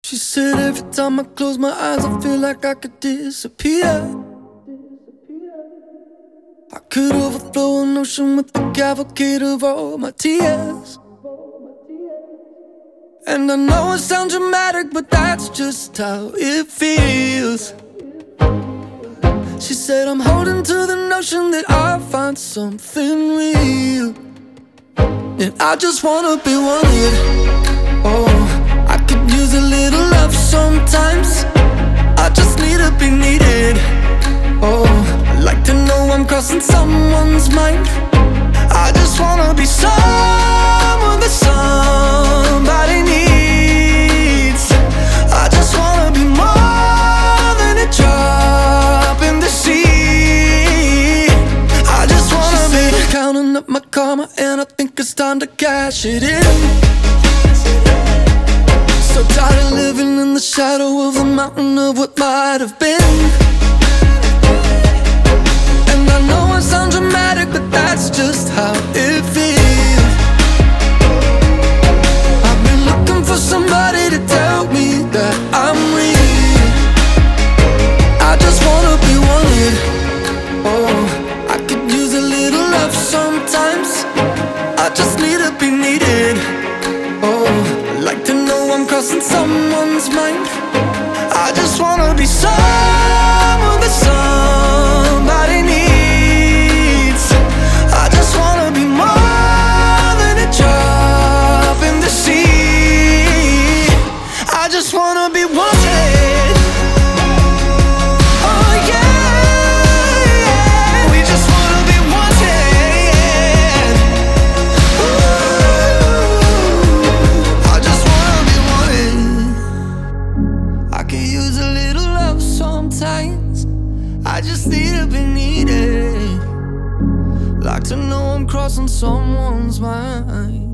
She said every time I close my eyes I feel like I could disappear. I could overflow an ocean with the cavalcade of all my tears. And I know it sounds dramatic, but that's just how it feels. She said I'm holding to the notion that I'll find something real. And I just wanna be wanted. Oh, I could use a little love sometimes. I just need to be needed. Oh, I like to know I'm crossing someone's mind. I just wanna be someone that somebody needs. I just wanna be more than a drop in the sea. I just wanna be counting up my karma, and I think it's time to cash it in. So tired of living in the shadow of the mountain of what might have been. And I know it sounds dramatic, but that's just how it feels. I've been looking for somebody to tell me that I'm real. I just wanna be wanted. Oh, I could use a little love sometimes. I just need to be needed. Oh, I like to know I'm crossing someone's mind. I just wanna be someone that somebody needs. I just wanna be more than a drop in the sea. I just wanna be wanted. Oh yeah, yeah. We just wanna be wanted. Ooh, I just wanna be wanted. I could use a little love sometimes. I just need to be needed. Like to know I'm crossing someone's mind.